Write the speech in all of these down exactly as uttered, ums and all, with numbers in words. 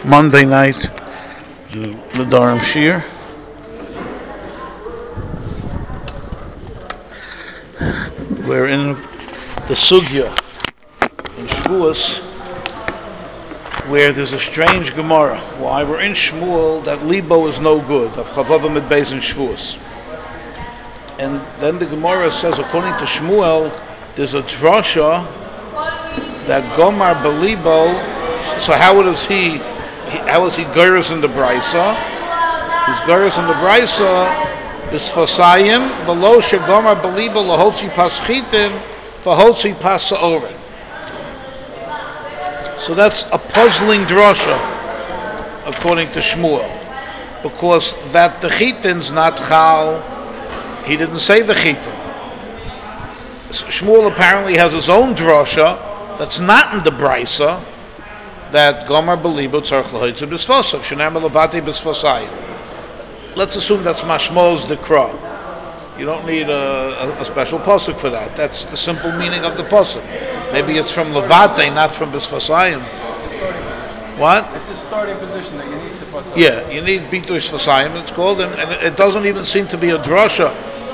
Monday night, the Durham Shir. We're in the Sugya in Shavuos, where there's a strange Gemara. Why we're in Shmuel, that Libo is no good, of Chavavim at Beis in Shavuos. And then the Gemara says, according to Shmuel, there's a drasha that Gomar Belibo. So how does he? How is he Gurus in the Brisa? He's Gurus in the Brisa. Bisfasayim below Shegomar Belibo lahotzi paschitin vahotzi pasaorin. So that's a puzzling drasha, according to Shmuel, because that the chitin's not chal. He didn't say the chitin. So Shmuel apparently has his own drasha that's not in the Brisa, that Gomar Belibo tzarich lahoitzi bisfasav shenar melavati bisfasayim. Let's assume that's Mashmol's Dekra. You don't need a, a, a special pasuk for that. That's the simple meaning of the pasuk. Maybe it's from Levate, not from Bisfasayim. What? It's a starting position that you need Sifasayim. Yeah, you need Bitur Sfasayim, it's called, and, and it doesn't even seem to be a drasha.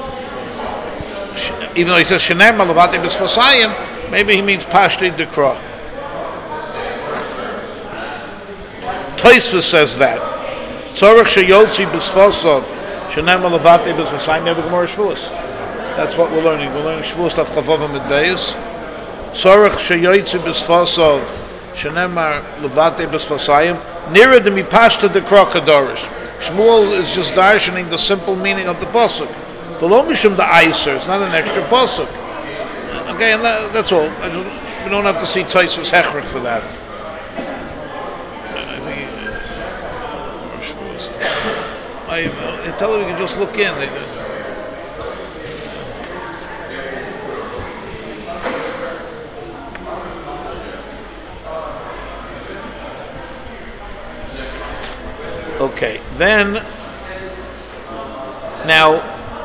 Even though he says Shenem Levate Bisfasayim, maybe he means Pashti Dekra. Tosfos says that. Tzorach sheyotzi b'sfasav shenem alavate b'sfasayim never Gemara Shavuos. That's what we're learning. We're learning Shavuos Tav Chavavim at Beis. Tzorach sheyotzi b'sfasav shenem alavate b'sfasayim nearer to mipashta de krokadorish. Shmuel is just darshaning the simple meaning of the pasuk. The lo mishum the aiser. It's not an extra pasuk. Okay, and that, that's all. I don't, we don't have to see Tosfos hechrich for that. I, I tell them you can just look in. Okay, then, now,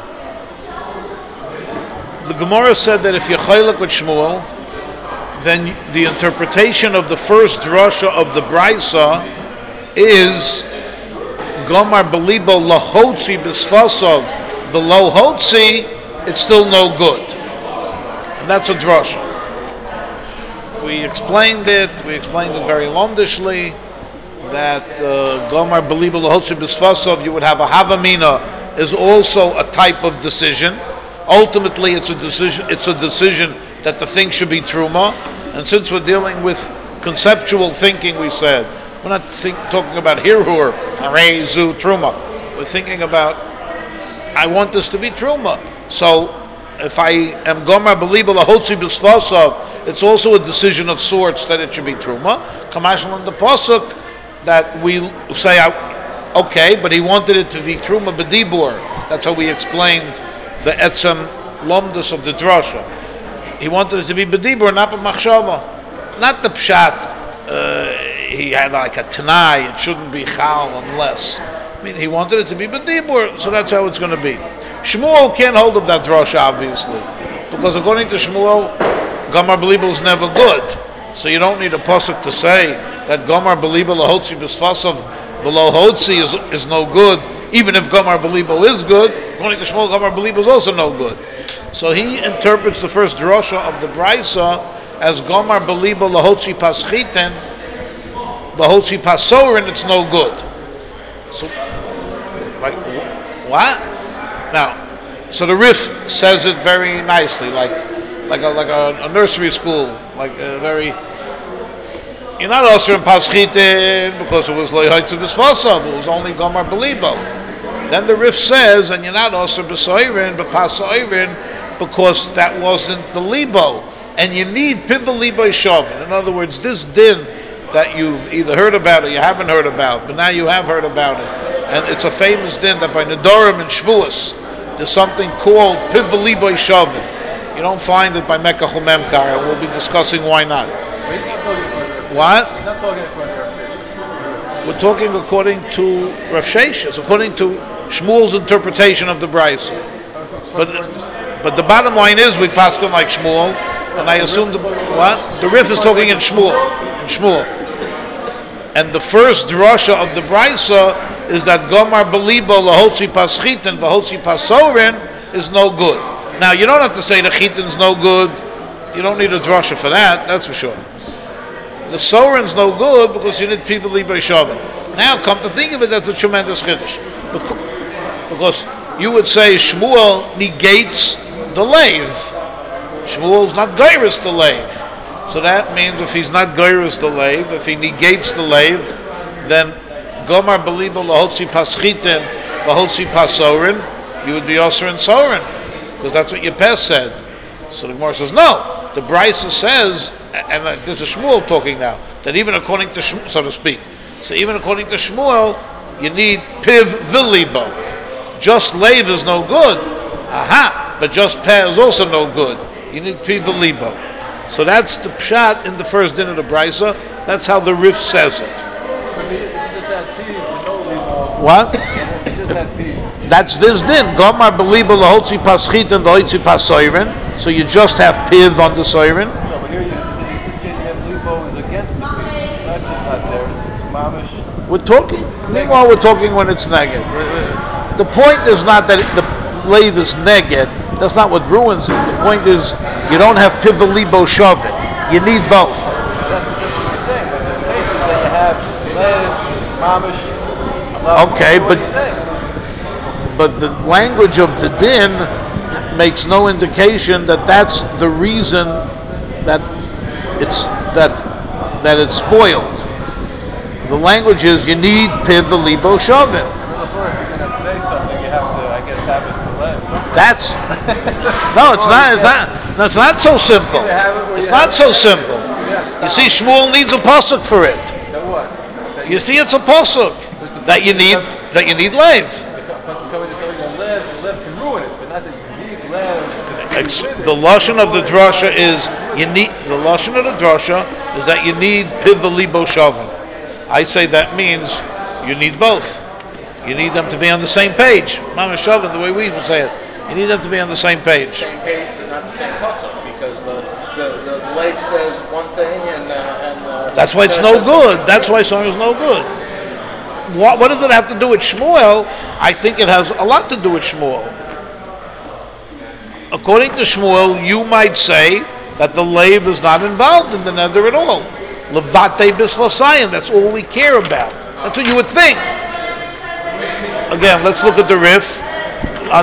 the Gemara said that if you're chaylik with Shmuel, then the interpretation of the first drasha of the Brisa is Gomar Belibo lahotzi b'sfasav the lohotzi, it's still no good. And that's a drasha. We explained it, we explained it very lomdishly, that uh, Gomar Belibo lahotzi b'sfasav, you would have a havamina, is also a type of decision. Ultimately, it's a decision, it's a decision that the thing should be truma. And since we're dealing with conceptual thinking, we said, we're not think, talking about hirhur, harei zu, truma. We're thinking about, I want this to be truma. So, if I am gomar belibo lahotzi b'sfasav, it's also a decision of sorts that it should be truma. Kamashal in the pasuk that we say, okay, but he wanted it to be truma b'dibur. That's how we explained the etzem lomdus of the drasha. He wanted it to be b'dibur, not b'machshava, not the pshat. Uh, he had like a tanai, it shouldn't be chal unless. I mean, he wanted it to be b'dibur, so that's how it's going to be. Shmuel can't hold of that drasha, obviously, because according to Shmuel, Gomar Belibo is never good. So you don't need a pasuk to say that Gomar Belibo lahotzi b'sfasav below hotzi is is no good, even if Gomar Belibo is good. According to Shmuel, Gomar Belibo is also no good. So he interprets the first drasha of the Brisa as Gomar Belibo lahotzi paschiten, lahotzi pasorin, it's no good. So, like, what? Now, so the Rif says it very nicely, like, like a like a, a nursery school, like a very. You're not also in paschitin because it was loyhotzi b'sfasav, it was only Gomar Belibo. Then the Rif says, and you're not also b'soirin, but pasoirin, because that wasn't the libo. And you need piva libo shavin. In other words, this din that you've either heard about or you haven't heard about, but now you have heard about it. And it's a famous din that by Nedarim and Shavuos, there's something called piva libo shavin. You don't find it by Mekach Memkar, and we'll be discussing why not. What? He's not talking according to Rav Sheshes. We're talking according to Rav Sheshes, according to Shmuel's interpretation of the Brisa. But but the bottom line is we pass on like Shmuel, and I assume the what? The Rif is talking in Shmuel, in Shmuel. And the first drasha of the brisa is that Gomar Belibo Lahotzi Paschitin Lahotzi Pasorin is no good. Now you don't have to say the Chitin's no good. You don't need a drasha for that. That's for sure. The Sorin's no good because you need people Libay Shavin. Now come to think of it, that's a tremendous chiddush. Because you would say Shmuel negates the lave. Shmuel's not geiris the lave. So that means if he's not geiris the lave, if he negates the lave, then Gomar Belibo Lahotzi Paschitin Lahotzi Pasorin, you would be Osir and Sorin. Because that's what your Pes said. So the Gemara says, no. The Brisa says, and this is Shmuel talking now, that even according to Shmuel, so to speak, so even according to Shmuel, you need Piv Vilibo. Just lave is no good. Aha! But just Peh is also no good. You need Piv Vilibo. So that's the pshat in the first din of the Brisa. That's how the Rif says it. What? That's this din. Gomar Belibo Lahotzi Paschit and Lahotzi Pasoirin. So you just have Piv on the Soirin. No, but here you, in this case, you have Libo is against the Piv. It's not just not there, it's, it's mamish. We're talking, meanwhile we're talking when it's neged. The point is not that the lave is neged. That's not what ruins it. The point is you don't have Piv Libo Shavit. You need both. That's what, that's what you're saying, but in cases that you have lev, mamish, okay, but but the language of the din makes no indication that that's the reason that it's that that it's spoiled. The language is you need Piv Libo Shavin. If you're going to say something, you have to, I guess, have it in lev. That's no, it's not. It's not. No, it's not so simple. It's not so simple. You see, Shmuel needs a pasuk for it. You see, it's a pasuk that you need that you need lev. The lashon of the drasha is you need the lashon of the drasha is that you need Piv Libo Shavin. I say that means you need both. You need them to be on the same page. Mama Shavin, the way we would say it, you need them to be on the same page. Same page, but not the same pasuk, because the the the, the lake says one thing and uh, and uh, that's why it's no good. That's why song is no good. What what does it have to do with Shmuel? I think it has a lot to do with Shmuel. According to Shmuel, you might say that the lave is not involved in the nether at all. Levate bisvasayin, that's all we care about. That's what you would think. Again, let's look at the Rif. Uh,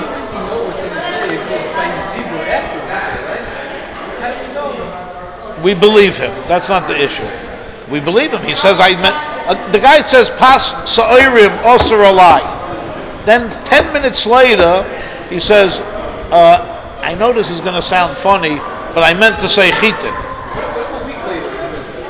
we believe him. That's not the issue. We believe him. He says, I meant, uh, the guy says, Pas sa'irim osir alai. Then ten minutes later, he says, uh, I know this is going to sound funny, but I meant to say chitin. A week later, he says that.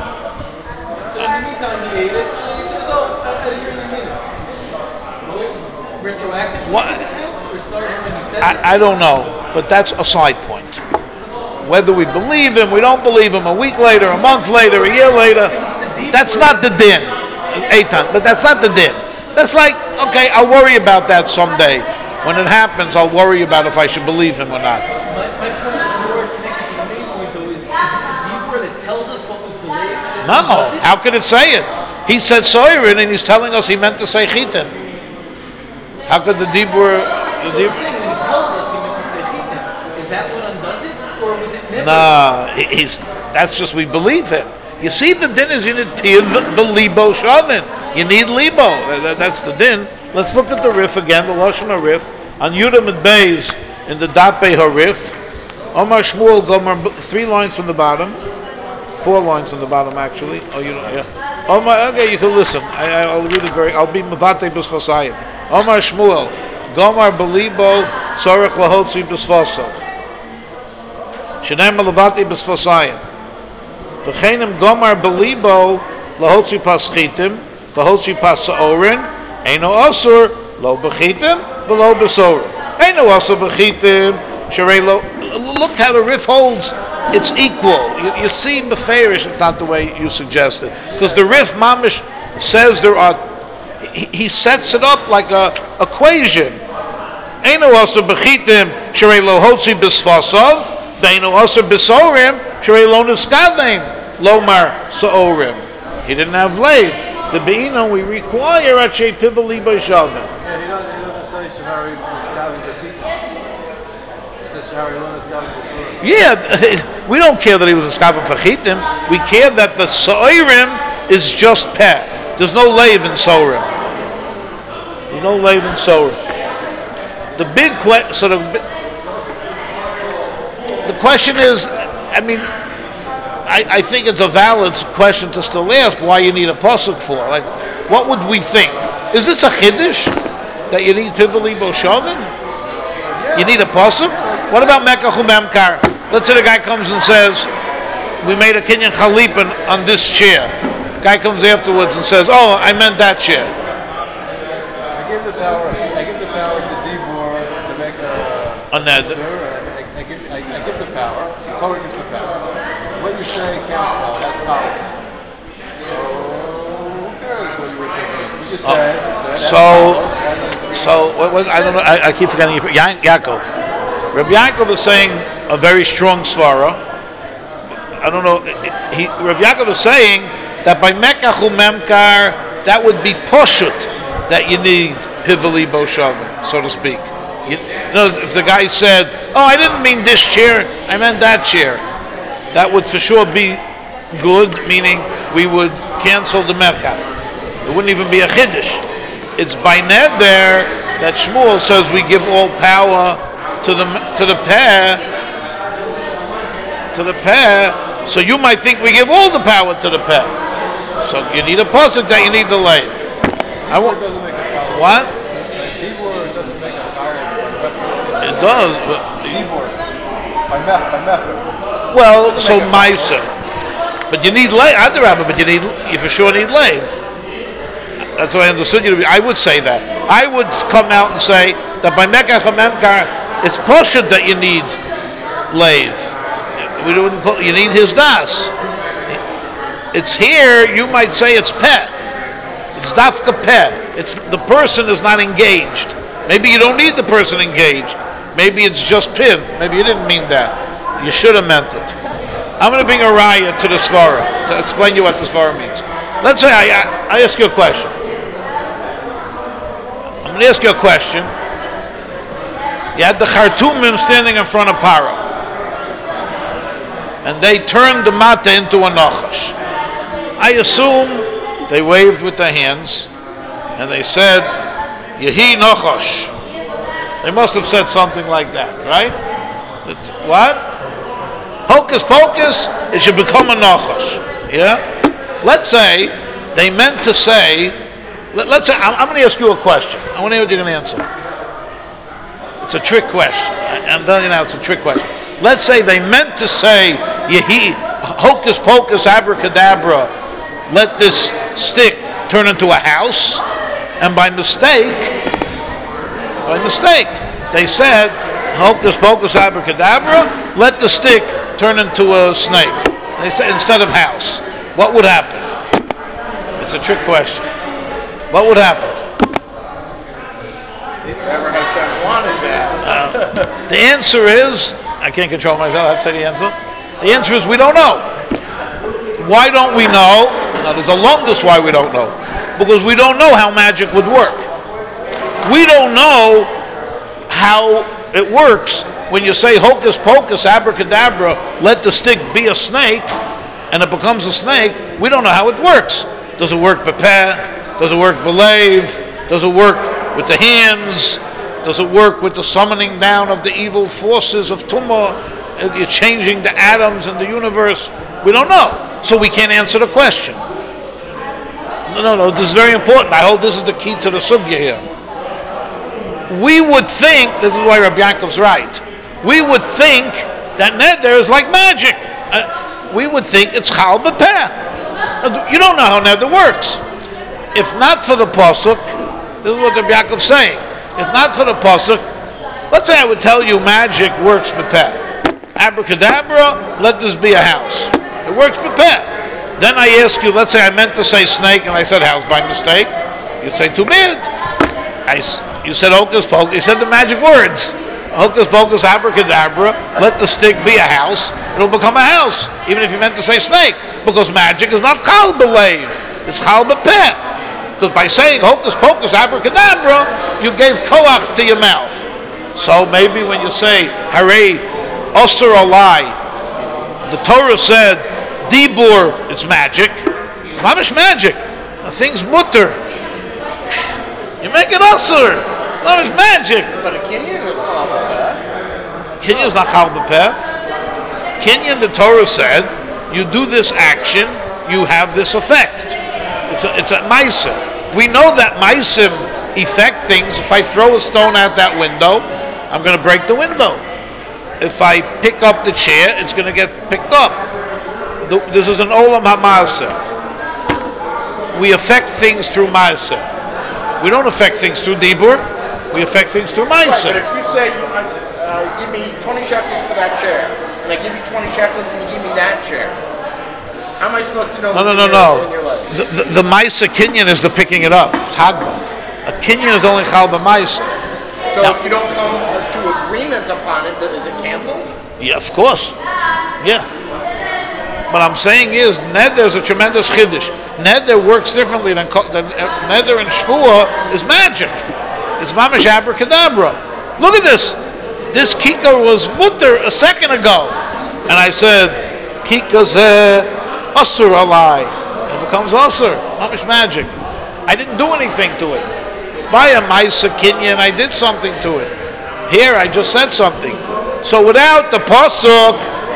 So in the meantime, he ate it, and he says, "Oh, I didn't really mean it." Retroactively, What? or started when he said it. I, I don't know, but that's a side point. Whether we believe him, we don't believe him, a week later, a month later, a year later, that's not the din. Eitan, but that's not the din. That's like, okay, I'll worry about that someday. When it happens, I'll worry about if I should believe him or not. My, my point is more connected to the main point, though. Is, is it the deeper that tells us what was believed? that No, he does it? how could it say it? He said soirin, and he's telling us he meant to say chitin. How could the Dibur... The So Dibur I'm saying when he tells us he meant to say chitin, is that what undoes it, or was it never? nah, he- he's, that's just we believe him. You see, the din is in it, Piv the libo shavin. You need libo. That- that- That's the din. Let's look at the Rif again, the Lashon HaRif. On Yudam and Beis, in the Dape HaRif, Omar Shmuel Gomer, three lines from the bottom, four lines from the bottom actually. Oh, you know, yeah. Omar, okay, you can listen. I, I- I'll read it very, I'll be Mavate B'Sfasayim. Omar Shmuel, Gomer Belibo, Tzorech Lahotzi B'Sfasov. Shenem Mavate B'Sfasayim. V'chenim Gomer Belibo, Lahotzi Paschitim, Lahotzi Pasaorin, Eino Osur, Lo B'chitim, V'lo B'Sorim. Eino Osur B'chitim, Sharei Lo. Look how the Rif holds. It's equal. You, you see, Meferish, it's not the way you suggested. Because the Rif Mamish says there are, he, he sets it up like a equation. Eino Osur B'chitim, Sharei Lo Hotzi B'Sfasov, Eino Osur B'Sorim, Sharei Lo Niskavim, Lomar Sa'orim. He didn't have lathe. The beino we require at shei pivali b'shavim. Yeah, he doesn't, he doesn't say Shahari Miskalim B'Chitim. He says Shahari Lo Miskalim B'Surim. Yeah, we don't care that he was a skabim fachitim. We care that the soirim is just peh. There's no lathe in soirim. There's no lathe in soirim. The big question, sort of, the question is, I mean, I, I think it's a valid question to still ask why you need a pasuk for. Like, what would we think? Is this a chiddush that you need pivali boshavim? You need a pasuk? What about Mekach Umemkar? Let's say the guy comes and says, we made a kinyan chalipin on this chair. Guy comes afterwards and says, oh, I meant that chair. I give the power. I give the power to Dibor to make a. On that. Sir, I, I, give. I, I give the power. The Torah gives the power. What you say counts now. That's knowledge. So okay, that's what you were thinking. You just said. You said. So, so what, what, I don't know. I, I keep forgetting. Ya- Yaakov. Rabbi Yaakov is saying a very strong svara. I don't know. He, Rabbi Yaakov is saying that by Mekach Umemkar, that would be poshut that you need pivali boshavim, so to speak. You, you know, if the guy said, "Oh, I didn't mean this chair, I meant that chair," that would for sure be good, meaning we would cancel the merchas. It wouldn't even be a chiddush. It's by neder that Shmuel says we give all power to the to the pair, to the pair. So you might think we give all the power to the pair. So you need a pasuk that you need the lathe. I won't. doesn't make a follow. What? Dibor doesn't make a follow. It does. But, Dibor. By mech. By mecher. well, so Maisa. But you need lathe. Adarabba, but you need. You for sure need lathe. That's what I understood you to be. I would say that. I would come out and say that by Mekach Umemkar, it's poshut that you need lathe. We don't call, you need his das. It's here. You might say it's pet. It's dafka pet. It's the person is not engaged. Maybe you don't need the person engaged. Maybe it's just piv. Maybe you didn't mean that. You should have meant it. I'm going to bring a raya to the svara to explain you what the svara means. Let's say I, I, I ask you a question. I'm going to ask you a question. You had the Khartoumim standing in front of Paro, and they turned the mata into a nachash. I assume they waved with their hands, and they said, Yehi nachash. They must have said something like that, right? It's, what? Hocus pocus, it should become a nachash. Yeah? Let's say they meant to say, let, let's say, I'm, I'm going to ask you a question. I want to hear what you're going to answer. It's a trick question. I, I'm telling you now, it's a trick question. Let's say they meant to say, Yehi, hocus pocus, abracadabra, let this stick turn into a house, and by mistake, by mistake, they said, hocus pocus, abracadabra, let the stick turn into a snake. They said instead of house. What would happen? It's a trick question. What would happen? Never Hashem wanted that. Uh, the answer is, I can't control myself, I'd say the answer. The answer is we don't know. Why don't we know? Now there's a longest why we don't know. Because we don't know how magic would work. We don't know how it works when you say hocus pocus, abracadabra, let the stick be a snake, and it becomes a snake. We don't know how it works. Does it work bepeh? Does it work belave? Does it work with the hands? Does it work with the summoning down of the evil forces of Tumah? You're changing the atoms in the universe. We don't know. So we can't answer the question. No, no, no. This is very important. I hope this is the key to the sugya here. We would think, this is why Rabbi Yaakov's right, we would think that neder is like magic. Uh, we would think it's chal b'peh. You don't know how neder works. If not for the pasuk, this is what Rabbi Yaakov's saying. If not for the pasuk, let's say I would tell you magic works b'peh. Abracadabra, let this be a house. It works b'peh. Then I ask you, let's say I meant to say snake and I said house by mistake. You'd say too bad. I, you said hocus pocus. You said the magic words. hocus pocus abracadabra, let the stick be a house, it'll become a house, even if you meant to say snake, because magic is not chal b'leiv, it's chal b'peh. Because by saying hocus pocus abracadabra, you gave koach to your mouth. So maybe when you say harei osir alai, the Torah said dibur, it's magic. It's mamish magic. The thing's mutter. You make it osir. It's mamish magic. But a kinyan is chal b'peh. Kinyan is not chal b'peh. Kinyan, the Torah said, you do this action, you have this effect. It's a, it's a maisa. We know that maisim affect things. If I throw a stone out that window, I'm going to break the window. If I pick up the chair, it's going to get picked up. The, this is an olam ha'maaseh. We affect things through maaseh. We don't affect things through dibur. We affect things through Right, maaseh. but if you say, uh, give me twenty shekels for that chair, and I give you twenty shekels and you give me that chair, how am I supposed to know No, no, what's no, in your- in your no. leg? The, the, the maaseh kinyan is the picking it up. It's hagba. A kinyan is only chal b'maaseh. So Now- if you don't come to agreement upon it, is it canceled? Yeah, of course. Yeah. What I'm saying is, neder is a tremendous chiddush. Neder works differently than, ko- than uh, neder and shvuah is magic. It's mamish abracadabra. Look at this. This kika was mutter a second ago, and I said, kika zeh asur alai. It becomes asur. Mamish magic. I didn't do anything to it. By a maisa kinyan, I did something to it. Here, I just said something. So without the pasuk,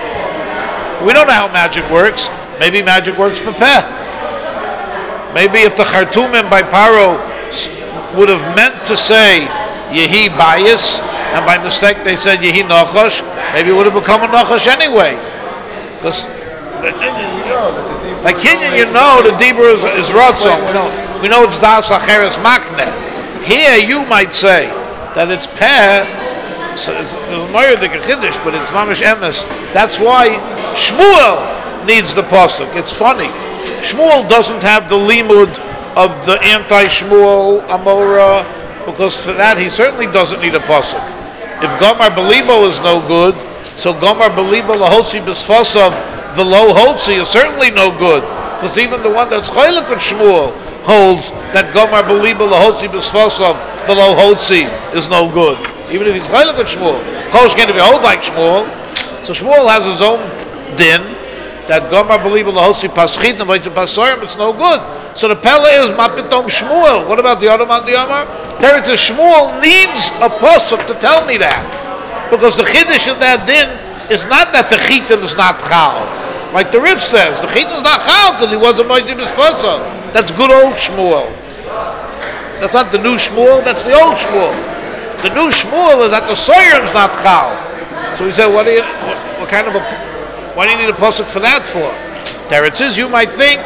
we don't know how magic works. Maybe magic works pepeh. Maybe if the Khartoumim by Paro s- would have meant to say Yehi Bayis, and by mistake they said Yehi Nachash, maybe it would have become a Nachash anyway. Because We know that the deep like Kenyan, you know the Dibur is, is Ratzon. We know, we know it's Das Acheres Makne. Here you might say that it's Peh. So it's more than a chiddush, but it's mamish emes. That's why Shmuel needs the pasuk. It's funny. Shmuel doesn't have the limud of the anti-Shmuel Amora, because for that he certainly doesn't need a pasuk. If Gomar Belibo is no good, so Gomar Belibo Lahotzi B'sfasav V'lo Hotzi is certainly no good, because even the one that's chaylik with Shmuel holds that Gomar Belibo Lahotzi B'sfasav V'lo Hotzi is no good. Even if he's chaylik with Shmuel, Kosh can't be hold like Shmuel. So Shmuel has his own din that Gomar Belibo Lahotzi Paschit and Vayta Pasorim. It's no good. So the Pella is Mapitom Shmuel. What about the other man, the Amar? Teretz Shmuel needs a pasuk to tell me that, because the chiddush in that din is not that the chitin is not chal, like the Rif says. The chitin is not chal because he wasn't Moedim Esfasa. That's good old Shmuel. That's not the new Shmuel. That's the old Shmuel. The new Shmuel is that the Soyerim's not chal. So he said, what do you, what, what kind of a, why do you need a pasuk for that for? There it is. You might think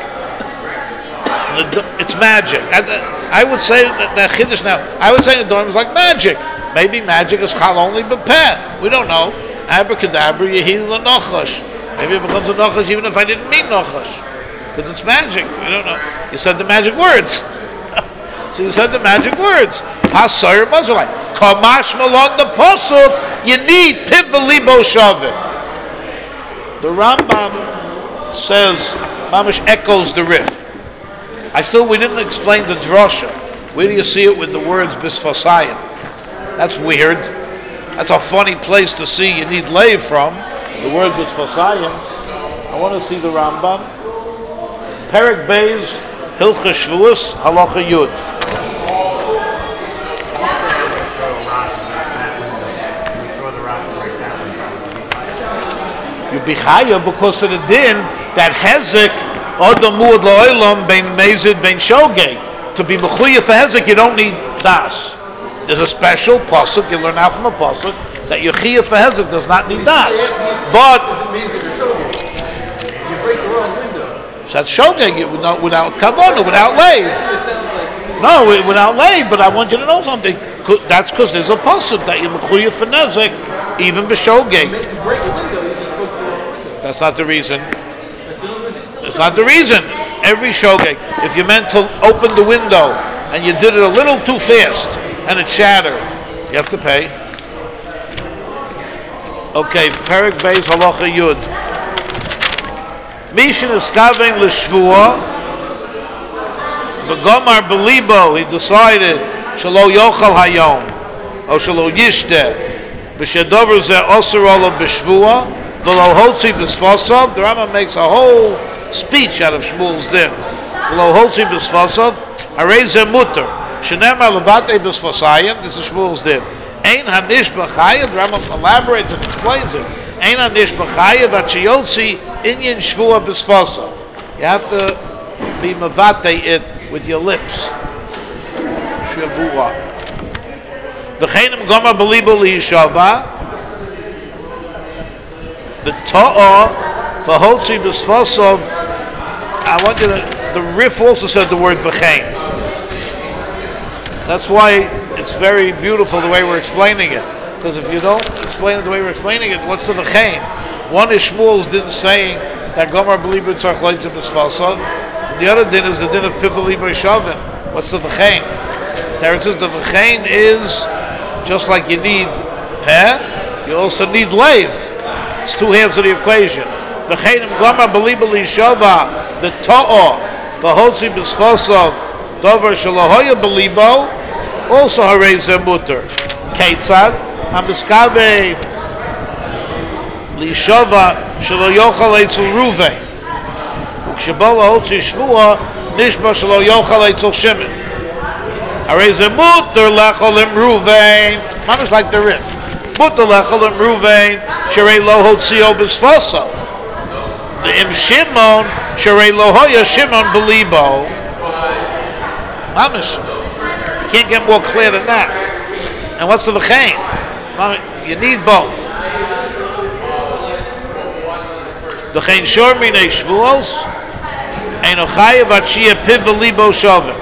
it's magic. I, I would say that the chiddush now. I would say the dorm is like magic. Maybe magic is chal only b'peh. We don't know. Abracadabra, yehi l'nochash. Maybe it becomes a nochash even if I didn't mean nochash, because it's magic. We don't know. You said the magic words. So you said the magic words. Hasoyer Mazalai. Kamash malon the pasuk. You need piv libo shavim. The Rambam says, Mamish echoes the Rif. I still, we didn't explain the drasha. Where do you see it with the words bisfasayim? That's weird. That's a funny place to see you need lay from. The word bisfasayim. I want to see the Rambam. Perek Beis, Hilcha Shvuos, Halacha Yud. You be chaya because of the din that hezek adam muad la'olam bein mezid bein shogeg. To be mechuya for hezek, you don't need das. There's a special pasuk you learn out from a pasuk that your chiyah for hezek does not need das. But Is it amazing or shogeg? You break the wrong window. that's shogeg without without kavana, without lay. It sounds like No, without lay. But I want you to know something. That's because there's a pasuk that you're mechuya for hezek even b'shogeg. meant to break a window, you just broke the wrong window. That's not the reason. That's in other words, it's still It's not the reason. Every shogeg, if you meant to open the window and you did it a little too fast and it shattered, you have to pay. Okay, Perik Beis Halacha Yud. Mishin is kaven l'shvua. Begomar belibo, he decided shelo yochal hayom, or shelo yishteh. B'shedover zeh osir olav b'shvua. V'lo hotzi b'sfasav. The Rambam makes a whole speech out of Shmuel's din. V'lo hotzi b'sfasav. Harei zeh mutter. Shenemar levate b'sfasayim. This is Shmuel's din. Ein hanish b'chayev. The Rambam elaborates and explains it. Ein hanish b'chayev at sheyotzi inyan shvua b'sfasav. You have to be mavate it with your lips. Shavua. V'cheinim goma belibo liyishava. The ta'ah v'hotzi b'sfasav. I want you to. The Rif also said the word v'chein. That's why it's very beautiful the way we're explaining it. Because if you don't explain it the way we're explaining it, what's the v'chein? One is Shmuel's din saying that Gomar belibo tzarch loytzi b'sfasav. The other din is the din of Pivali B'Shavin. What's the v'chein? There it says the v'chein is just like you need peh, you also need leiv. It's two halves of the equation. V'chein im Gomar B'Liba L'Yishava, the ta'ah, v'hotzi b'sfasav, dover shalahoya b'libo, also harei zeh mutter. Keitzad, hamiskave L'Yishava shalo yochal eitzel Ruvain. Shabola hotzi shvua nishma shelo yochal eitzel Shimon. Harei zeh mutter lechol im Ruvain. Mamish like the Rif. Mutter lechol im Ruvain sherei lo hotzio b'sfasav. The im Shimon sherei lo hoya Shimon belibo. Mamish. You can't get more clear than that. And what's the v'chein? You need both. The chein shor minei shvuos. Ein ochayev at shia piv v'libo shavim.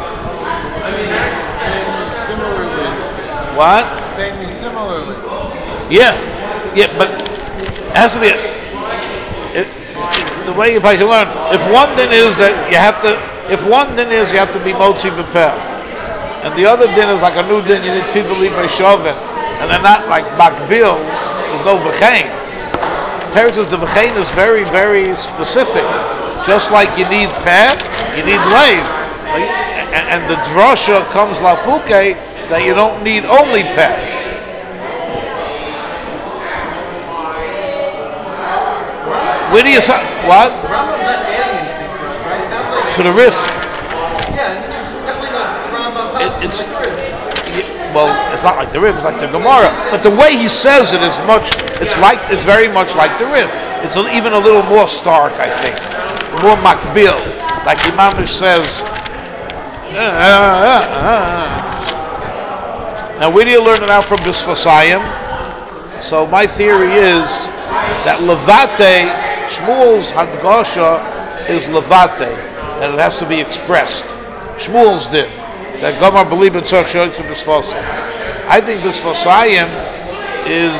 Similarly in this case. What? They mean similarly. Yeah, yeah, but it has to be a, it, the way if I can learn. If one din is that you have to, if one din is you have to be motzi b'peh, and the other din is like a new din, you need piv v'libo shavim, and they're not like makbil. There's no v'chein. Teretz says the v'chein is very, very specific. Just like you need peh, you need leiv. And, and the drasha comes lafuke that you don't need only peh. Where do you say? What? The Rambam's not adding anything for us, right? It sounds like To the Rif. yeah, and then you're just telling us the Rambam It, passes it's, like the Rif. it- well, it's not like the Rif, it's like the Gemara. But the way he says it is much, it's like, it's very much like the Rif. It's a, even a little more stark, I think. More makbil, like Imamish says. Uh, uh, uh, uh. Now, where do you learn it out from Bisfasayim? So my theory is that levate, Shmuel's hadgasha is levate, that it has to be expressed. Shmuel's did that Gomar believe in tzarch shoytz Bisfasayim. I think Bisfasayim is.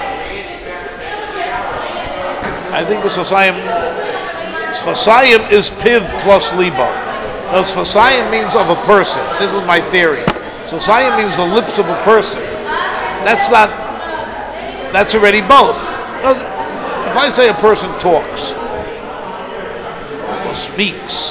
I think Bisfasayim. Sfasayim is piv plus libo. No, Sfasayim means of a person. This is my theory. Sfasayim means the lips of a person. That's not, that's already both. No, if I say a person talks or speaks,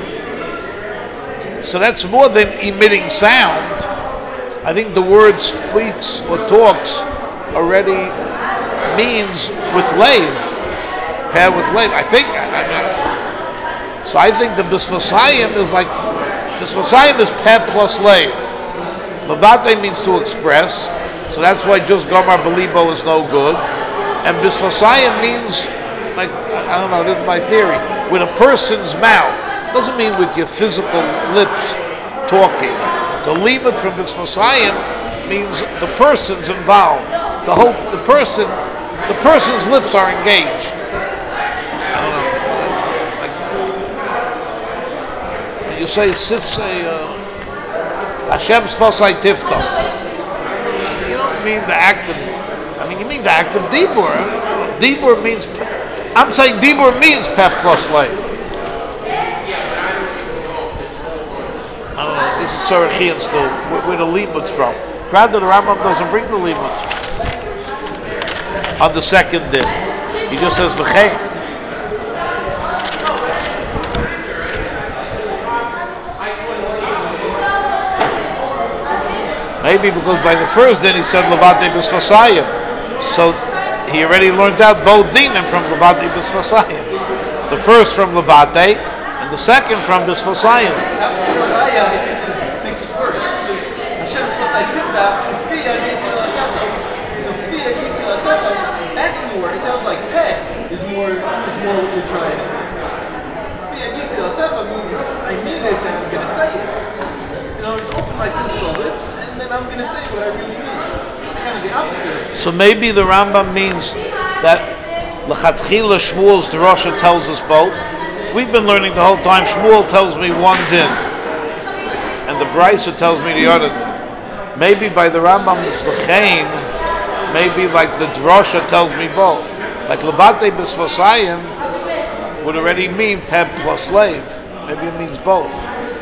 so that's more than emitting sound. I think the word speaks or talks already means with leiv. Pair with leiv. I think. I, I, so I think the bisfasayim is like bisfasayim is pair plus leiv. Levate means to express, so that's why just Gomar Belibo is no good. And bisfasayim means like I don't know. This is my theory. With a person's mouth doesn't mean with your physical lips talking. The limit from bisfasayim means the person's involved. The whole the person the person's lips are engaged. You say sif say Hashem's fasai tiftach. You don't mean the act of. I mean, you mean the act of dibur. Dibur means. I'm saying dibur means pep plus life. I don't know. This is Sarachian still. Where, where the limut's from. Granted, the Rambam doesn't bring the limut. on the second din. He just says v'chein. Maybe because by the first din he said levate b'sfasayim, so he already learned out both dinim from levate b'sfasayim. The first from levate, and the second from b'sfasayim. Raya, I think, is, makes it worse. Because Hashem is supposed to tip that, fi agiti l'asechem. So fi agiti l'asechem, that's more, it sounds like pe is more, is more what you're trying to say. Fi agiti l'asechem means I mean it and I'm going to say it. You know, just open my physical lips and then I'm going to say what I really mean. It's kind of the opposite. So maybe the Rambam means that l'chatchila Shmuel's drasha tells us both. We've been learning the whole time. Shmuel tells me one din, and the Brisa tells me the other din. Maybe by the Rambam's v'chein, maybe like the drasha tells me both. Like levate b'sfasayim would already mean peb plus slave. Maybe it means both.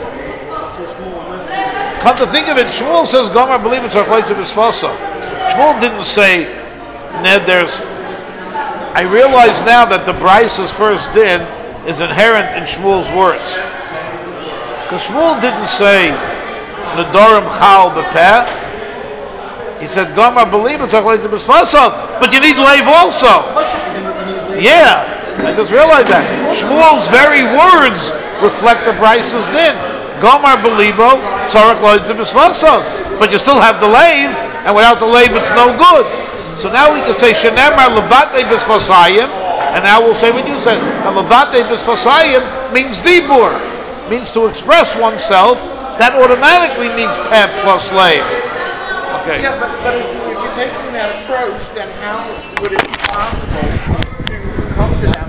Come to think of it, Shmuel says Gomer believe it's achleit b'sfasa. Shmuel didn't say Ned. There's. I realize now that the Brisa's first din is inherent in Shmuel's words. Because Shmuel didn't say Nedarim Chal B'Peh. He said Gomer believe it's achleit b'sfasa, but you need leiv also. Yeah, I just realized that. Shmuel's very words reflect the Brisa's din. Gomer belibo tzarech leiv b'sfasa, but you still have the leiv, and without the leiv it's no good. So now we can say shenemar levate b'sfasayim, and now we'll say what you said. Levate b'sfasayim means dibur, means to express oneself. That automatically means peh plus leiv. Okay. Yeah, but, but if, you, if you're taking that approach, then how would it be possible to come to that